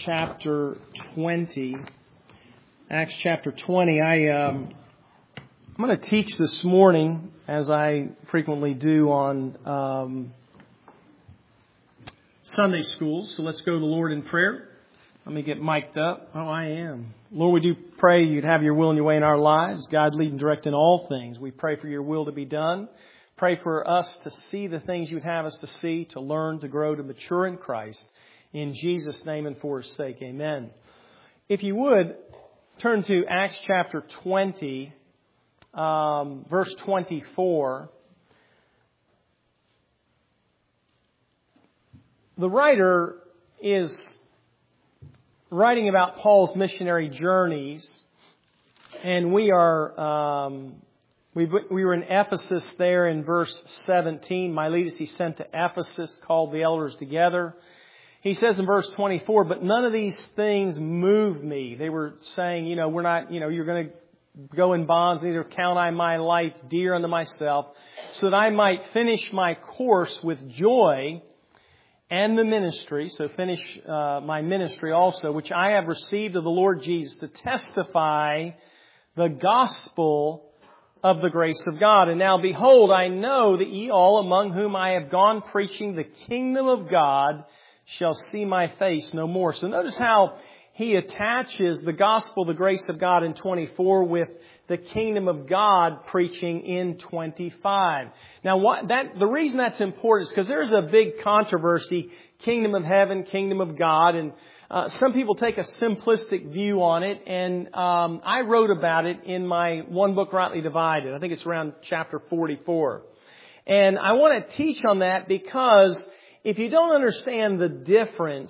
chapter 20. Acts chapter 20. I'm going to teach this morning, as I frequently do on Sunday schools. So let's go to the Lord in prayer. Let me get mic'd up. Oh, I am. Lord, we do pray You'd have Your will and Your way in our lives. God, lead and direct in all things. We pray for Your will to be done. Pray for us to see the things You'd have us to see, to learn, to grow, to mature in Christ. In Jesus' name and for His sake, amen. If you would, turn to Acts chapter 20, verse 24. The writer is writing about Paul's missionary journeys, and we were in Ephesus there in verse 17. Miletus he sent to Ephesus, called the elders together. He says in verse 24, but none of these things move me. They were saying, we're not, you're going to go in bonds, neither count I my life dear unto myself, so that I might finish my course with joy and the ministry, so finish my ministry also, which I have received of the Lord Jesus, to testify the gospel of the grace of God. And now behold, I know that ye all among whom I have gone preaching the kingdom of God shall see my face no more. So notice how he attaches the gospel, the grace of God in 24 with the kingdom of God preaching in 25. Now, the reason that's important is because there's a big controversy, kingdom of heaven, kingdom of God, and some people take a simplistic view on it, and I wrote about it in my one book, Rightly Divided. I think it's around chapter 44. And I want to teach on that because if you don't understand the difference,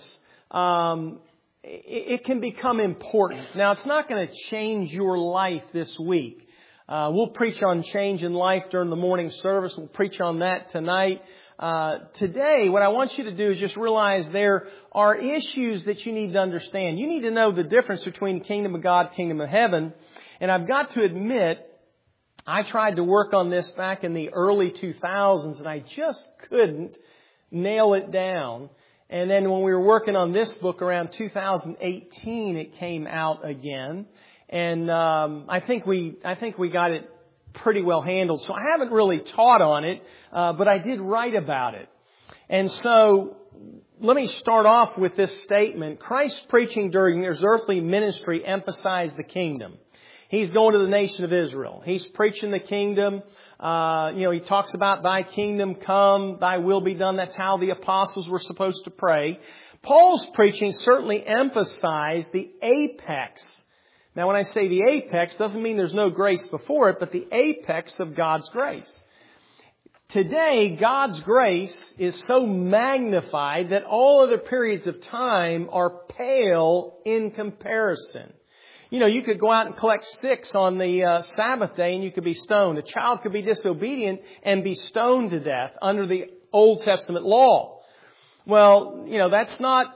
it can become important. Now, it's not going to change your life this week. We'll preach on change in life during the morning service. We'll preach on that tonight. Today, what I want you to do is just realize there are issues that you need to understand. You need to know the difference between kingdom of God, kingdom of heaven. And I've got to admit, I tried to work on this back in the early 2000s, and I just couldn't nail it down. And then when we were working on this book around 2018, it came out again. And I think we got it pretty well handled. So I haven't really taught on it, but I did write about it. And so let me start off with this statement. Christ's preaching during His earthly ministry emphasized the kingdom. He's going to the nation of Israel. He's preaching the kingdom. He talks about Thy kingdom come, Thy will be done. That's how the apostles were supposed to pray. Paul's preaching certainly emphasized the apex. Now, when I say the apex, doesn't mean there's no grace before it, but the apex of God's grace. Today, God's grace is so magnified that all other periods of time are pale in comparison. You could go out and collect sticks on the Sabbath day and you could be stoned. A child could be disobedient and be stoned to death under the Old Testament law. Well, that's not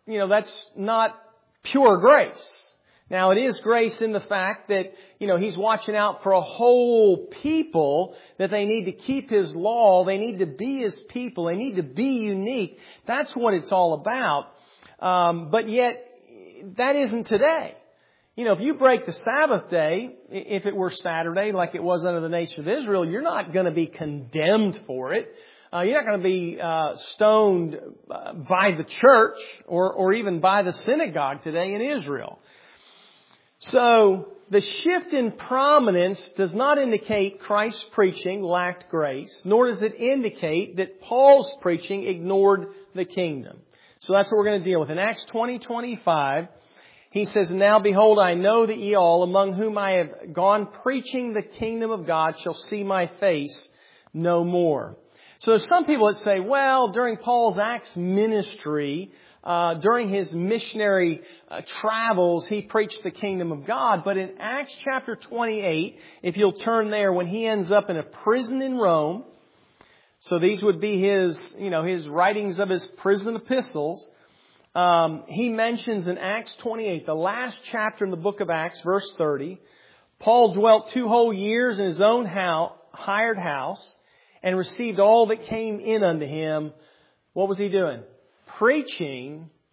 pure grace. Now, it is grace in the fact that, He's watching out for a whole people, that they need to keep His law. They need to be His people. They need to be unique. That's what it's all about. But yet, that isn't today. If you break the Sabbath day, if it were Saturday like it was under the nation of Israel, you're not going to be condemned for it. You're not going to be stoned by the church or even by the synagogue today in Israel. So the shift in prominence does not indicate Christ's preaching lacked grace, nor does it indicate that Paul's preaching ignored the kingdom. So that's what we're going to deal with. In Acts 20:25, he says, now behold, I know that ye all, among whom I have gone preaching the kingdom of God, shall see my face no more. So there's some people that say, well, during Paul's Acts ministry, during his missionary travels, he preached the kingdom of God. But in Acts chapter 28, if you'll turn there, when he ends up in a prison in Rome, so these would be his writings of his prison epistles. He mentions in Acts 28, the last chapter in the book of Acts, verse 30, Paul dwelt 2 whole years in his own hired house and received all that came in unto him. What was he doing? Preaching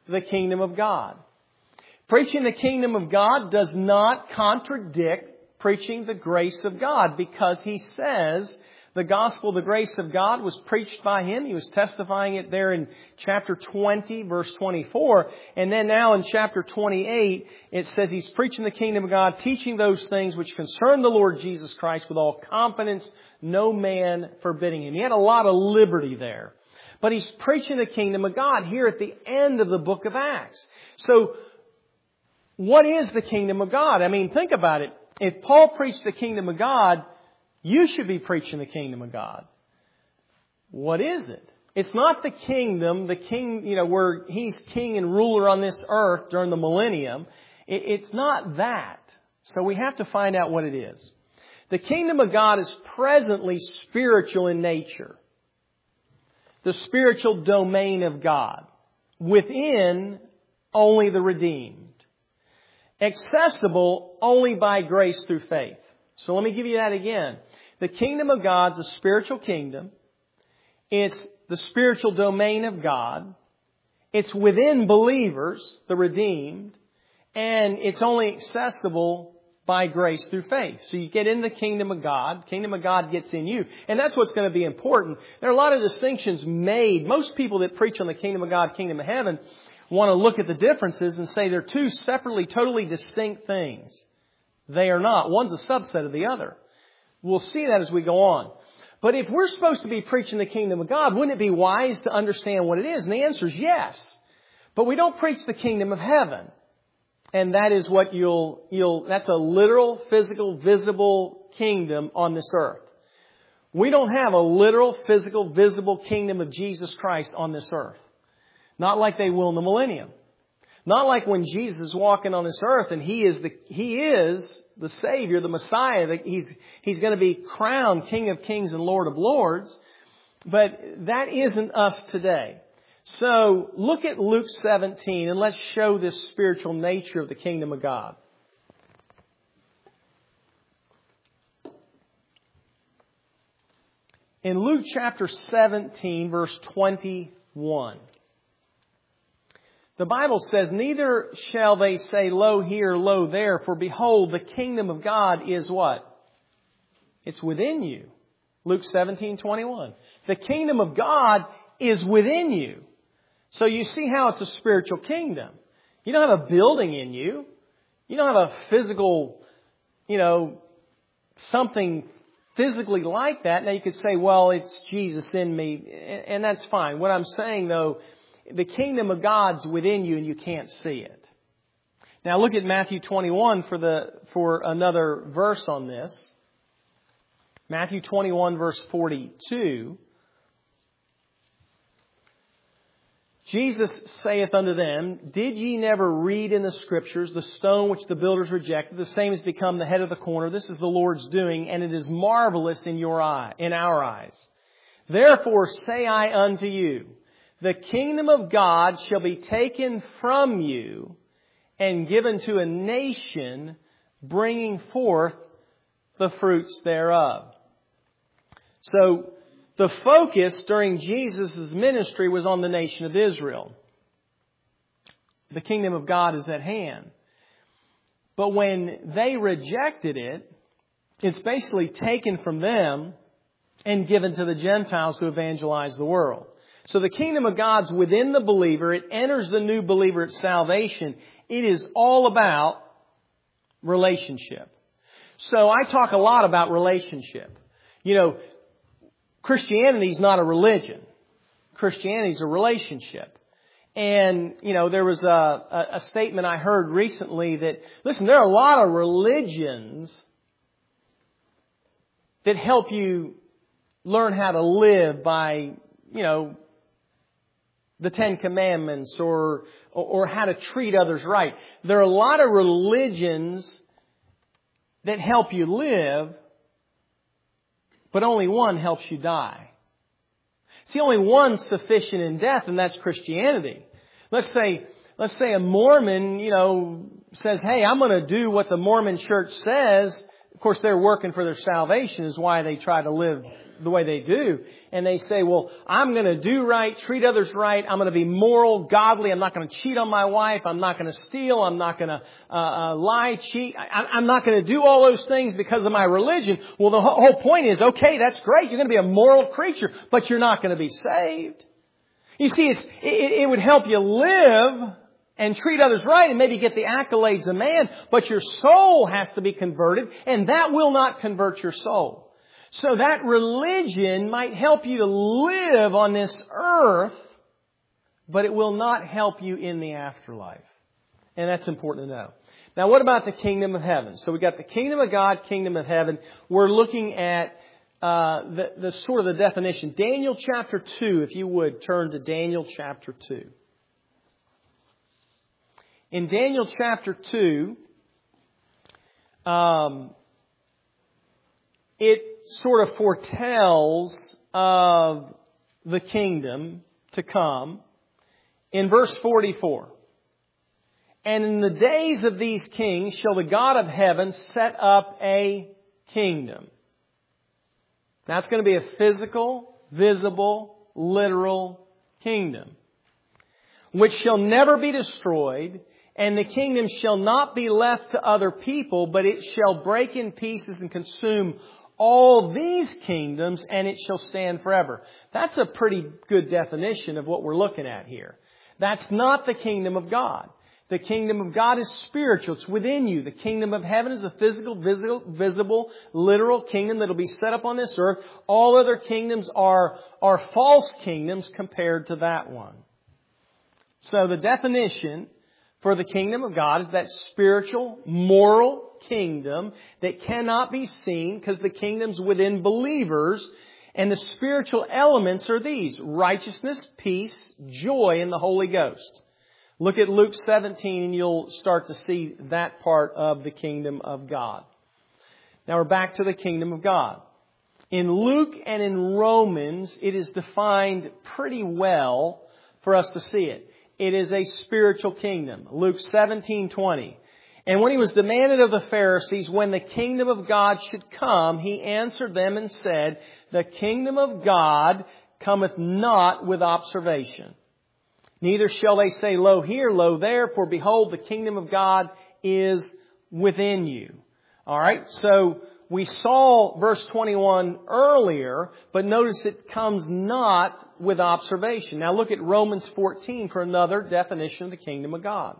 the kingdom of God. Preaching the kingdom of God does not contradict preaching the grace of God, because He says the gospel, the grace of God, was preached by Him. He was testifying it there in chapter 20, verse 24. And then now in chapter 28, it says He's preaching the kingdom of God, teaching those things which concern the Lord Jesus Christ with all confidence, no man forbidding Him. He had a lot of liberty there. But He's preaching the kingdom of God here at the end of the book of Acts. So, what is the kingdom of God? I mean, think about it. If Paul preached the kingdom of God, you should be preaching the kingdom of God. What is it? It's not the kingdom, the king, where He's king and ruler on this earth during the millennium. It's not that. So we have to find out what it is. The kingdom of God is presently spiritual in nature. The spiritual domain of God. Within only the redeemed. Accessible only by grace through faith. So let me give you that again. The kingdom of God's a spiritual kingdom. It's the spiritual domain of God. It's within believers, the redeemed. And it's only accessible by grace through faith. So you get in the kingdom of God. Kingdom of God gets in you. And that's what's going to be important. There are a lot of distinctions made. Most people that preach on the kingdom of God, kingdom of heaven, want to look at the differences and say they're two separately, totally distinct things. They are not. One's a subset of the other. We'll see that as we go on. But if we're supposed to be preaching the kingdom of God, wouldn't it be wise to understand what it is? And the answer is yes. But we don't preach the kingdom of heaven. And that is what that's a literal, physical, visible kingdom on this earth. We don't have a literal, physical, visible kingdom of Jesus Christ on this earth. Not like they will in the millennium. Not like when Jesus is walking on this earth and He is the Savior, the Messiah. He's going to be crowned King of Kings and Lord of Lords. But that isn't us today. So look at Luke 17 and let's show this spiritual nature of the kingdom of God. In Luke chapter 17, verse 21. The Bible says, neither shall they say, lo here, lo there, for behold, the kingdom of God is what? It's within you. Luke 17:21. The kingdom of God is within you. So you see how it's a spiritual kingdom. You don't have a building in you. You don't have a physical, something physically like that. Now you could say, well, it's Jesus in me, and that's fine. What I'm saying, though, the kingdom of God's within you and you can't see it. Now look at Matthew 21 for another verse on this. Matthew 21 verse 42. Jesus saith unto them, did ye never read in the Scriptures, the stone which the builders rejected, the same has become the head of the corner. This is the Lord's doing, and it is marvelous in our eyes. Therefore say I unto you, the kingdom of God shall be taken from you and given to a nation, bringing forth the fruits thereof. So, the focus during Jesus' ministry was on the nation of Israel. The kingdom of God is at hand. But when they rejected it, it's basically taken from them and given to the Gentiles to evangelize the world. So the kingdom of God's within the believer. It enters the new believer at salvation. It is all about relationship. So I talk a lot about relationship. Christianity is not a religion. Christianity is a relationship. And, there was a statement I heard recently that, listen, there are a lot of religions that help you learn how to live by, the Ten Commandments or how to treat others right. There are a lot of religions that help you live, but only one helps you die. See, only one's sufficient in death, and that's Christianity. Let's say a Mormon, says, hey, I'm going to do what the Mormon church says. Of course, they're working for their salvation is why they try to live the way they do. and they say, well, I'm going to do right, treat others right, I'm going to be moral, godly, I'm not going to cheat on my wife, I'm not going to steal, I'm not going to lie, cheat, I'm not going to do all those things because of my religion. Well, the whole point is, okay, that's great, you're going to be a moral creature, but you're not going to be saved. You see, it would help you live and treat others right and maybe get the accolades of man, but your soul has to be converted, and that will not convert your soul. So that religion might help you to live on this earth, but it will not help you in the afterlife. And that's important to know. Now, what about the kingdom of heaven? So we got the kingdom of God, kingdom of heaven. We're looking at the sort of the definition. Daniel chapter 2, if you would, turn to Daniel chapter 2. In Daniel chapter 2, it sort of foretells of the kingdom to come in verse 44. And in the days of these kings shall the God of heaven set up a kingdom. Now it's going to be a physical, visible, literal kingdom, which shall never be destroyed, and the kingdom shall not be left to other people, but it shall break in pieces and consume all these kingdoms, and it shall stand forever. That's a pretty good definition of what we're looking at here. That's not the kingdom of God. The kingdom of God is spiritual. It's within you. The kingdom of heaven is a physical, visible, literal kingdom that will be set up on this earth. All other kingdoms are false kingdoms compared to that one. So the definition for the kingdom of God is that spiritual, moral kingdom that cannot be seen because the kingdom's within believers. And the spiritual elements are these: righteousness, peace, joy in the Holy Ghost. Look at Luke 17 and you'll start to see that part of the kingdom of God. Now we're back to the kingdom of God. In Luke and in Romans, it is defined pretty well for us to see it. It is a spiritual kingdom. Luke 17:20. And when he was demanded of the Pharisees when the kingdom of God should come, he answered them and said, the kingdom of God cometh not with observation. Neither shall they say, lo here, lo there, for behold, the kingdom of God is within you. All right, so we saw verse 21 earlier, but notice it comes not with observation. Now look at Romans 14 for another definition of the kingdom of God.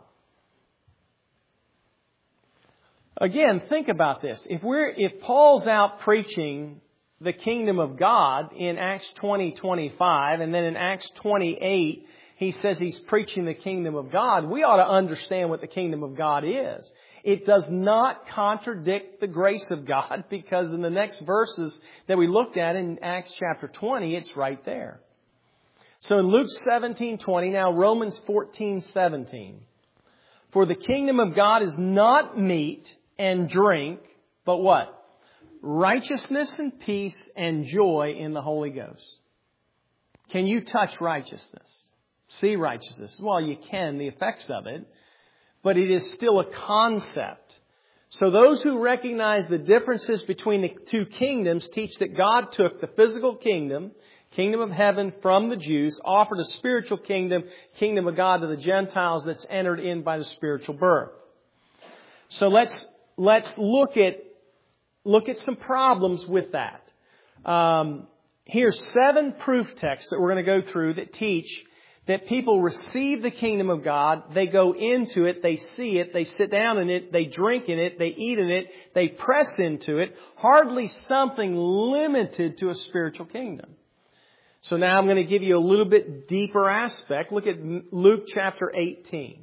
Again, think about this. If Paul's out preaching the kingdom of God in Acts 20:25, and then in Acts 28, he says he's preaching the kingdom of God, we ought to understand what the kingdom of God is. It does not contradict the grace of God, because in the next verses that we looked at in Acts chapter 20, it's right there. So in Luke 17:20, now Romans 14:17. For the kingdom of God is not meat and drink, but what? Righteousness and peace and joy in the Holy Ghost. Can you touch righteousness? See righteousness? Well, you can, the effects of it, but it is still a concept. So those who recognize the differences between the two kingdoms teach that God took the physical kingdom, kingdom of heaven, from the Jews, offered a spiritual kingdom, kingdom of God, to the Gentiles that's entered in by the spiritual birth. So let's look at some problems with that. Here's 7 proof texts that we're going to go through that teach that people receive the kingdom of God, they go into it, they see it, they sit down in it, they drink in it, they eat in it, they press into it. Hardly something limited to a spiritual kingdom. So now I'm going to give you a little bit deeper aspect. Look at Luke chapter 18.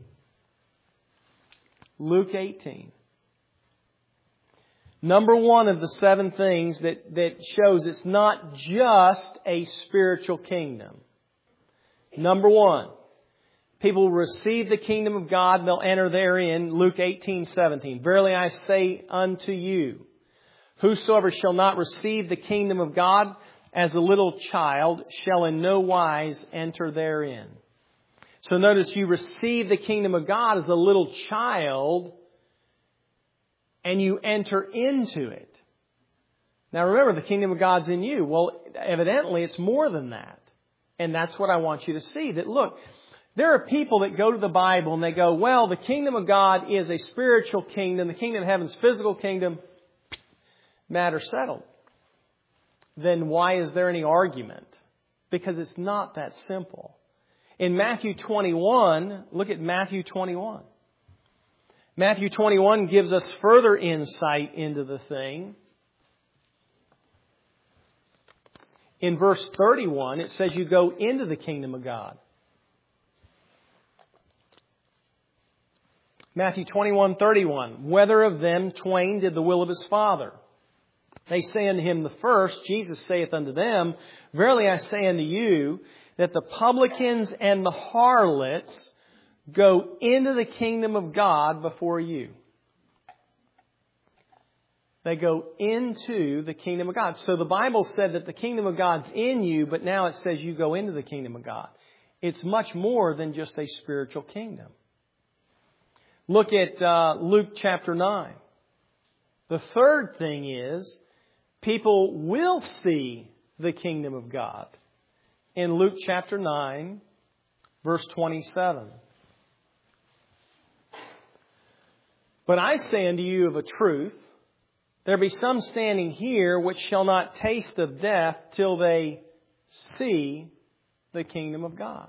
Luke 18. Number 1 of the 7 things that shows it's not just a spiritual kingdom. Number 1, people receive the kingdom of God and they'll enter therein. Luke 18:17. Verily I say unto you, whosoever shall not receive the kingdom of God as a little child shall in no wise enter therein. So notice, you receive the kingdom of God as a little child and you enter into it. Now remember, the kingdom of God's in you. Well, evidently it's more than that. And that's what I want you to see. That look, there are people that go to the Bible and they go, well, the kingdom of God is a spiritual kingdom. The kingdom of heaven's physical kingdom. Matter settled. Then why is there any argument? Because it's not that simple. In Matthew 21, look at Matthew 21. Matthew 21 gives us further insight into the thing. In verse 31, it says you go into the kingdom of God. Matthew 21:31. Whether of them twain did the will of his Father? They say unto him the first. Jesus saith unto them, Verily I say unto you, that the publicans and the harlots go into the kingdom of God before you. They go into the kingdom of God. So the Bible said that the kingdom of God's in you, but now it says you go into the kingdom of God. It's much more than just a spiritual kingdom. Look at Luke chapter 9. The third thing is, people will see the kingdom of God. In Luke chapter 9, verse 27. But I say unto you of a truth, there be some standing here which shall not taste of death till they see the kingdom of God.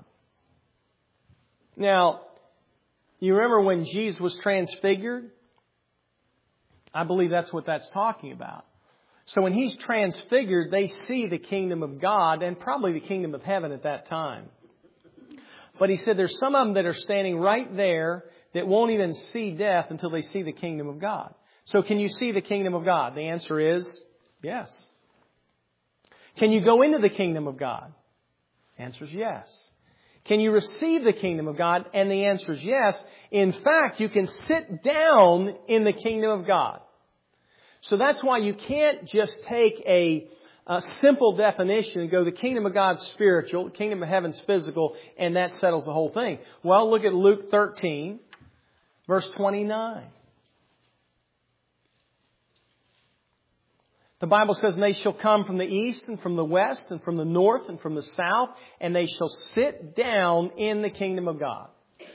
Now, you remember when Jesus was transfigured? I believe that's what that's talking about. So when He's transfigured, they see the kingdom of God and probably the kingdom of heaven at that time. But He said there's some of them that are standing right there that won't even see death until they see the kingdom of God. So can you see the kingdom of God? The answer is yes. Can you go into the kingdom of God? The answer is yes. Can you receive the kingdom of God? And the answer is yes. In fact, you can sit down in the kingdom of God. So that's why you can't just take a simple definition and go, the kingdom of God's spiritual, the kingdom of heaven's physical, and that settles the whole thing. Well, look at Luke 13, verse 29. The Bible says, and they shall come from the east and from the west and from the north and from the south, and they shall sit down in the kingdom of God.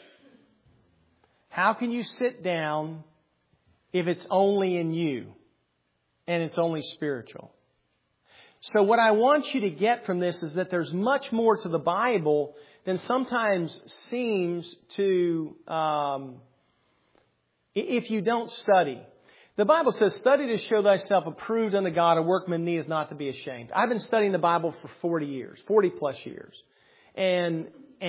How can you sit down if it's only in you and it's only spiritual? So what I want you to get from this is that there's much more to the Bible than sometimes seems to, if you don't study. The Bible says, study to show thyself approved unto God, a workman needeth not to be ashamed. I've been studying the Bible for 40 years, 40 plus years. And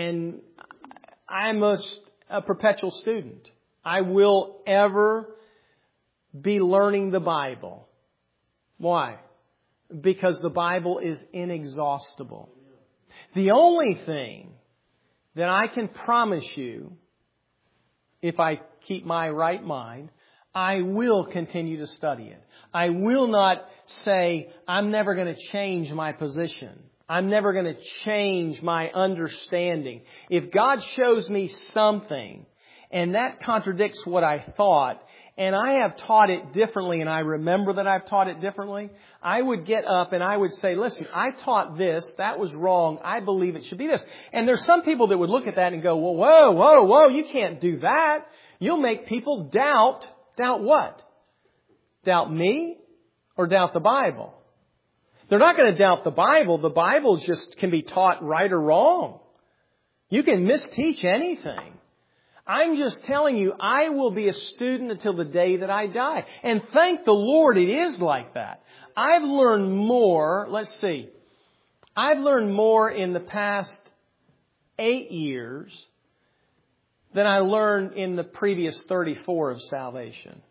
I'm a perpetual student. I will ever be learning the Bible. Why? Because the Bible is inexhaustible. The only thing that I can promise you, if I keep my right mind, I will continue to study it. I will not say, I'm never going to change my position. I'm never going to change my understanding. If God shows me something and that contradicts what I thought, and I have taught it differently and I remember that I've taught it differently, I would get up and I would say, listen, I taught this, that was wrong, I believe it should be this. And there's some people that would look at that and go, well, whoa, you can't do that. You'll make people doubt. Doubt what? Doubt me or doubt the Bible? They're not going to doubt the Bible. The Bible just can be taught right or wrong. You can misteach anything. I'm just telling you, I will be a student until the day that I die. And thank the Lord it is like that. I've learned more, I've learned more in the past 8 years than I learned in the previous 34 of salvation.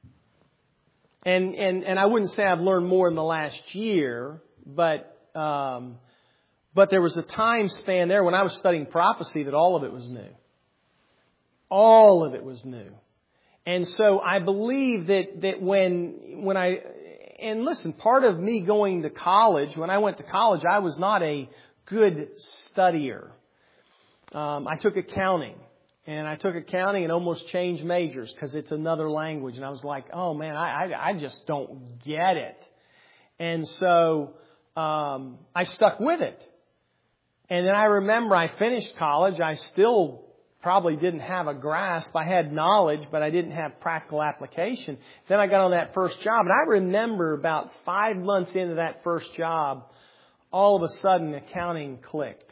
And I wouldn't say I've learned more in the last year, but there was a time span there when I was studying prophecy that all of it was new. All of it was new. And so I believe that when I, and listen, part of me going to college, when I went to college, I was not a good studier. I took accounting. And I took accounting and almost changed majors because it's another language. And I was like, oh man, I just don't get it. And so I stuck with it. And then I remember I finished college. I still probably didn't have a grasp. I had knowledge, but I didn't have practical application. Then I got on that first job. And I remember about 5 months into that first job, all of a sudden accounting clicked.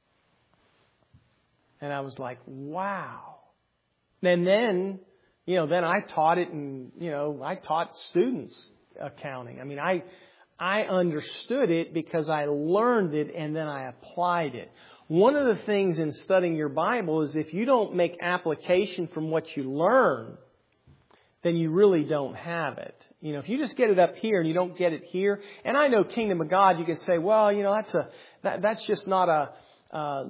And I was like, wow. And then, then I taught it, and, I taught students accounting. I mean, I understood it because I learned it and then I applied it. One of the things in studying your Bible is if you don't make application from what you learn, then you really don't have it. If you just get it up here and you don't get it here, and I know Kingdom of God, you could say, well, that's just not a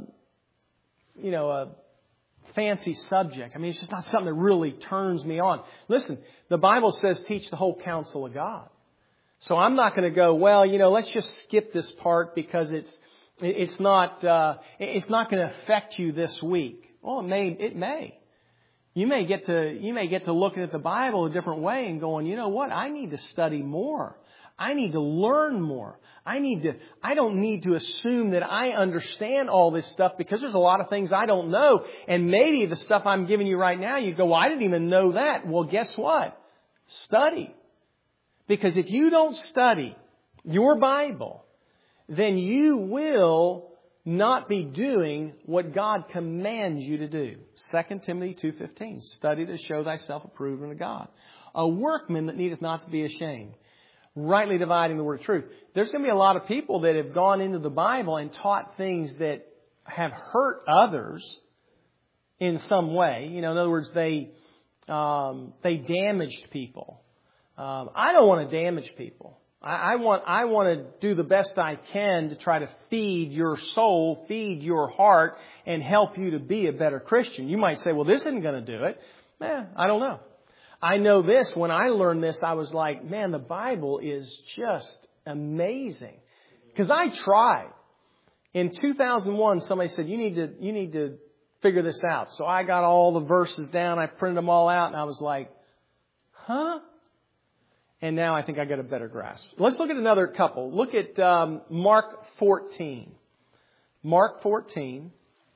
fancy subject. I mean, it's just not something that really turns me on. Listen, the Bible says teach the whole counsel of God. So I'm not going to go, well, let's just skip this part because it's not going to affect you this week. Well, it may. You may get to looking at the Bible a different way and going, you know what? I need to study more. I need to learn more. I don't need to assume that I understand all this stuff because there's a lot of things I don't know. And maybe the stuff I'm giving you right now, you go, well, I didn't even know that. Well, guess what? Study. Because if you don't study your Bible, then you will not be doing what God commands you to do. 2 Timothy 2:15, study to show thyself approved unto God. A workman that needeth not to be ashamed, rightly dividing the word of truth. There's going to be a lot of people that have gone into the Bible and taught things that have hurt others in some way. In other words, they damaged people. I don't want to damage people. I want to do the best I can to try to feed your soul, feed your heart, and help you to be a better Christian. You might say, well, this isn't going to do it. I don't know. I know this. When I learned this, I was like, man, the Bible is just amazing. Because I tried. In 2001, somebody said, you need to figure this out. So I got all the verses down. I printed them all out, and I was like, huh? And now I think I got a better grasp. Let's look at another couple. Look at Mark 14. Mark 14.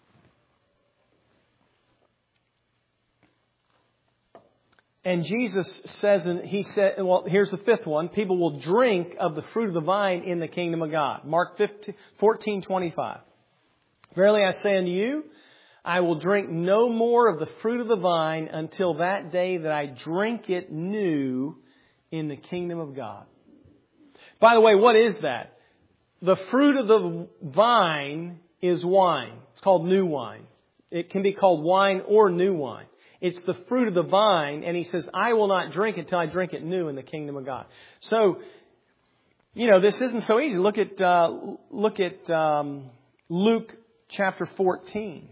And Jesus says, here's the fifth one. People will drink of the fruit of the vine in the kingdom of God. Mark 14:25. Verily I say unto you, I will drink no more of the fruit of the vine until that day that I drink it new in the kingdom of God. By the way, what is that? The fruit of the vine is wine. It's called new wine. It can be called wine or new wine. It's the fruit of the vine, and he says, I will not drink until I drink it new in the kingdom of God. So, this isn't so easy. Look at Luke chapter 14.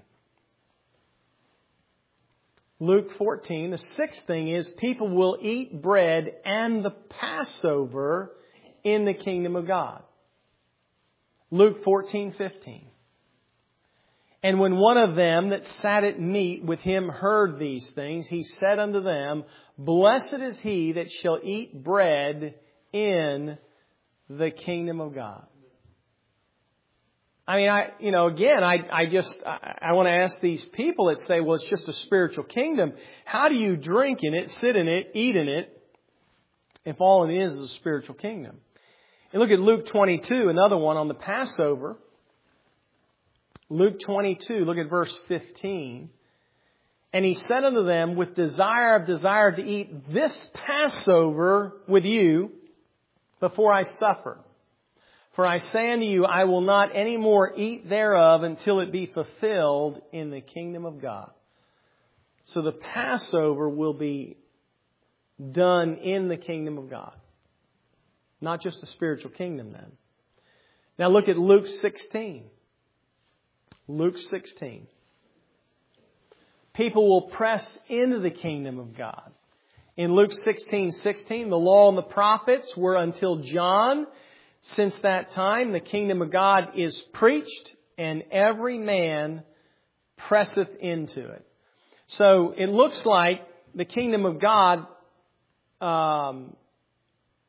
Luke 14, the sixth thing is people will eat bread and the Passover in the kingdom of God. Luke 14:15. And when one of them that sat at meat with him heard these things, he said unto them, Blessed is he that shall eat bread in the kingdom of God. I mean, I want to ask these people that say, well, it's just a spiritual kingdom. How do you drink in it, sit in it, eat in it, if all it is a spiritual kingdom? And look at Luke 22, another one on the Passover. Luke 22, look at verse 15. And he said unto them, with desire I've desired to eat this Passover with you before I suffer. For I say unto you, I will not any more eat thereof until it be fulfilled in the kingdom of God. So the Passover will be done in the kingdom of God. Not just a spiritual kingdom then. Now look at Luke 16. Luke 16. People will press into the kingdom of God. In Luke 16:16, the law and the prophets were until John. Since that time, the kingdom of God is preached, and every man presseth into it. So it looks like the kingdom of God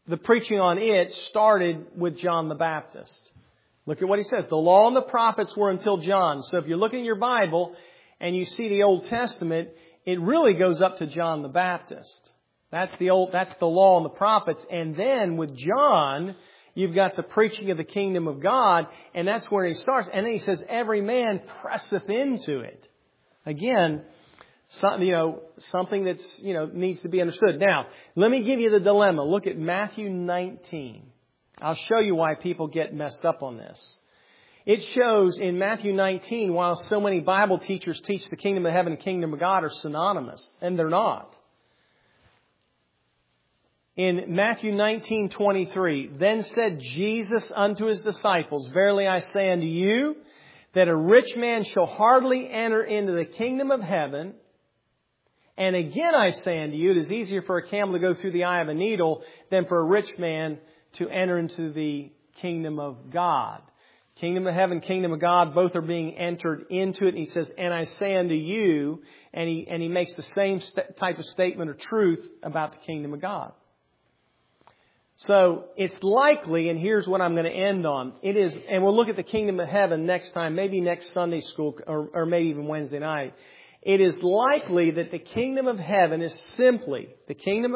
the preaching on it started with John the Baptist. Look at what he says. The law and the prophets were until John. So if you're looking at your Bible and you see the Old Testament, it really goes up to John the Baptist. That's the law and the prophets. And then with John, you've got the preaching of the kingdom of God, and that's where he starts. And then he says, every man presseth into it. Again, something that's, needs to be understood. Now, let me give you the dilemma. Look at Matthew 19. I'll show you why people get messed up on this. It shows in Matthew 19, while so many Bible teachers teach the kingdom of heaven and kingdom of God are synonymous, and they're not. In Matthew 19:23, then said Jesus unto his disciples, verily I say unto you, that a rich man shall hardly enter into the kingdom of heaven. And again I say unto you, it is easier for a camel to go through the eye of a needle than for a rich man to enter into the kingdom of God. Kingdom of heaven, kingdom of God, both are being entered into it. And he says, and I say unto you, and he makes the same type of statement of truth about the kingdom of God. So it's likely, and here's what I'm going to end on. It is, and we'll look at the kingdom of heaven next time, maybe next Sunday school, or maybe even Wednesday night. It is likely that the kingdom of heaven is simply a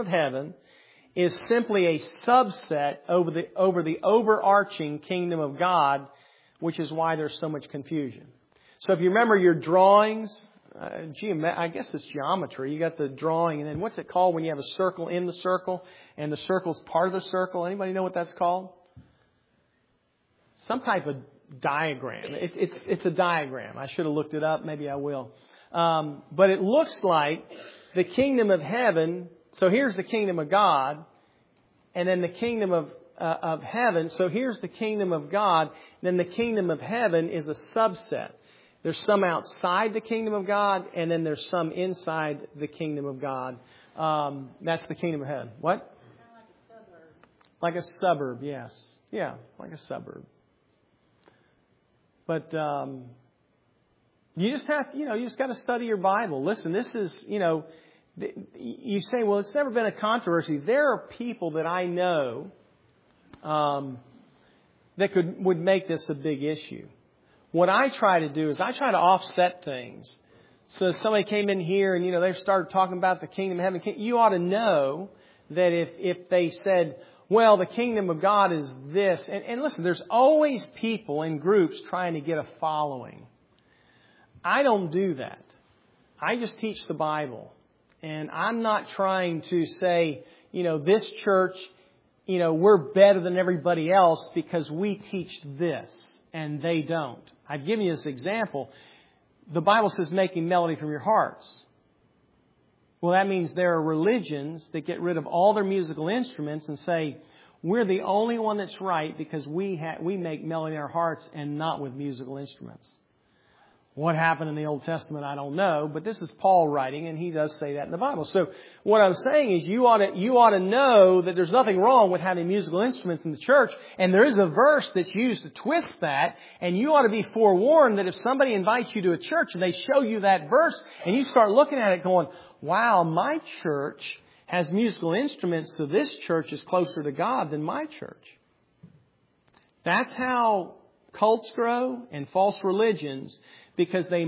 subset over the overarching kingdom of God, which is why there's so much confusion. So if you remember your drawings, I guess it's geometry. You got the drawing, and then what's it called when you have a circle in the circle, and the circle's part of the circle? Anybody know what that's called? Some type of diagram. It's a diagram. I should have looked it up. Maybe I will. But it looks like the kingdom of heaven. So here's the kingdom of God, and then the kingdom of heaven. So here's the kingdom of God. Then the kingdom of heaven is a subset. There's some outside the kingdom of God, and then there's some inside the kingdom of God. That's the kingdom of heaven. What? Like a suburb, yes. Yeah, like a suburb. But you just have, you just got to study your Bible. Listen, this is, you say, well, it's never been a controversy. There are people that I know that would make this a big issue. What I try to do is I try to offset things. So if somebody came in here and, they started talking about the kingdom of heaven, you ought to know that if they said, well, the kingdom of God is this. And listen, there's always people in groups trying to get a following. I don't do that. I just teach the Bible. And I'm not trying to say, this church, we're better than everybody else because we teach this and they don't. I've given you this example. The Bible says making melody from your hearts. Well, that means there are religions that get rid of all their musical instruments and say, we're the only one that's right because we make melody in our hearts and not with musical instruments. What happened in the Old Testament, I don't know, but this is Paul writing, and he does say that in the Bible. So what I'm saying is you ought to know that there's nothing wrong with having musical instruments in the church, and there is a verse that's used to twist that, and you ought to be forewarned that if somebody invites you to a church and they show you that verse, and you start looking at it going, wow, my church has musical instruments, so this church is closer to God than my church. That's how cults grow and false religions, because they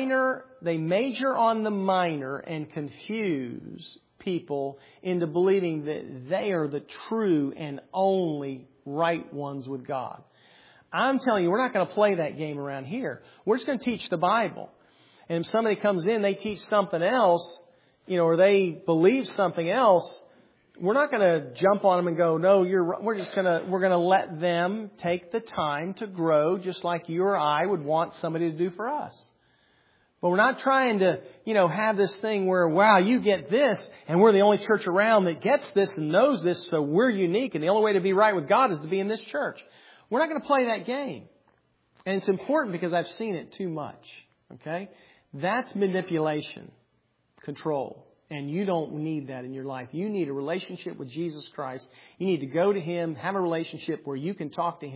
major on the minor and confuse people into believing that they are the true and only right ones with God. I'm telling you, we're not going to play that game around here. We're just going to teach the Bible. And if somebody comes in, they teach something else, or they believe something else, we're not going to jump on them and go, no, you're right. We're going to let them take the time to grow just like you or I would want somebody to do for us. But we're not trying to, have this thing where, wow, you get this and we're the only church around that gets this and knows this, so we're unique and the only way to be right with God is to be in this church. We're not going to play that game. And it's important because I've seen it too much. Okay? That's manipulation, control. And you don't need that in your life. You need a relationship with Jesus Christ. You need to go to Him, have a relationship where you can talk to Him every day. Let's all stand together.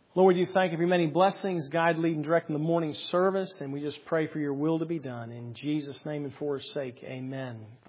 Lord, we do thank you for your many blessings, guide, lead, and direct in the morning service, and we just pray for your will to be done. In Jesus' name and for his sake, amen.